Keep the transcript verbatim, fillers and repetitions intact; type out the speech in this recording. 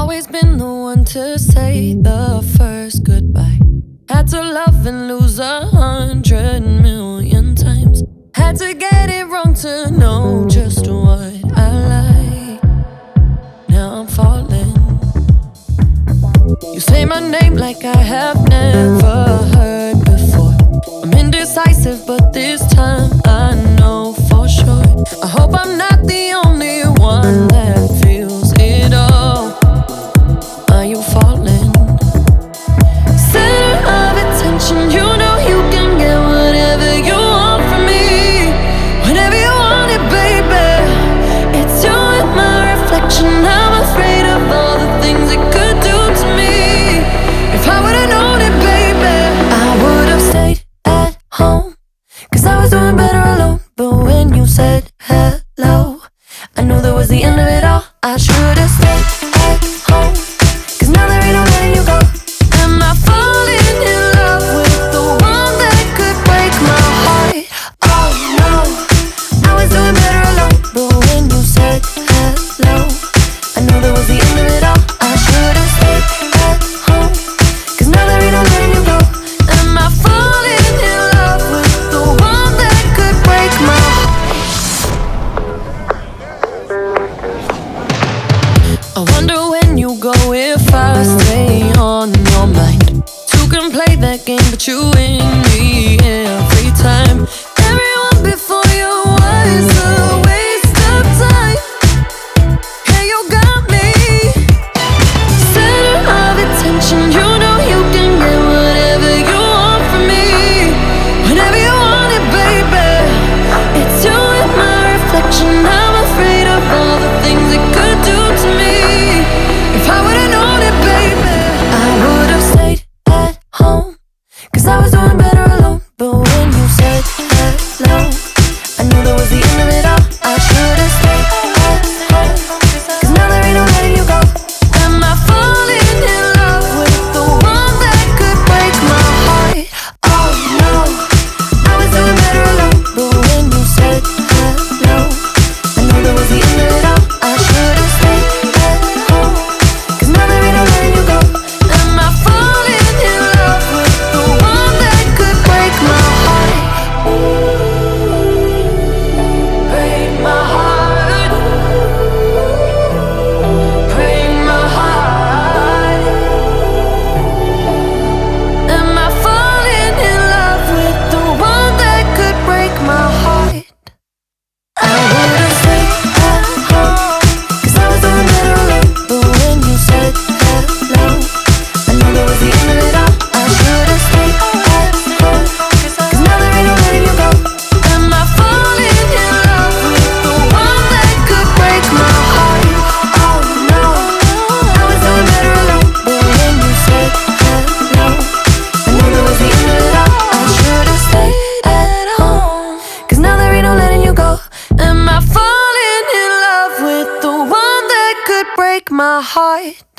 always been the one to say the first goodbye. Had to love and lose a hundred million times. Had to get it wrong to know just what I like. Now I'm falling. You say my name like I have never heard before. I'm indecisive, but this time I know for sure. I hope I'm not the only one that feels it all. Are you falling? Center of attention, you know you can get whatever you want from me. Whenever you want it, baby. It's you and my reflection. I'm afraid of all the things it could do to me. If I would've known it, baby, I would've stayed at home, cause I was doing better alone. But when you said hello, I knew that was the end of it all. I should've stayed at home, cause now there ain't no letting you go. Am I falling in love with the one that could break my heart? Oh no, I was doing better alone. But when you said hello, I knew that was the end of it all. I should've stayed at home, cause now there ain't no letting you go. Am I falling in love with the one that could break my heart? I wonder when you go if I stay on your mind. Two can play that game, but you win me every time. Everyone before you was a waste of time. Hey, you got me. Center of attention, you know you can get whatever you want from me. Whenever you want it, baby. It's you and my reflection. I'm afraid of all the things it could do to me. If I would've known it, baby, I would've stayed at home, cause I was doing better alone. But when you said hello, I knew that was the end of it all. I should've stayed at home, cause now there ain't no letting you go. Am I falling in love with the one that could break my heart? Oh no, I was doing better alone. But when you said hello, I knew that was the end of it all. I should've stayed at home, cause now there ain't no letting you go. Am I falling in love with the one that could break my heart? Break my heart. Break my heart. Am I falling in love with the one that could break my heart? I would've stayed at home, cause I was doing better alone. But when you said hello, I knew that was the end of it all. I should've stayed at home, cause now there ain't no letting you go. Am I falling in love with the one that could break my heart? Oh no, I was doing better alone. But when you said hello, I knew that was the end of it all. I should've stayed at home, cause now there ain't no letting you go. Am I falling in love with the one that could break my heart?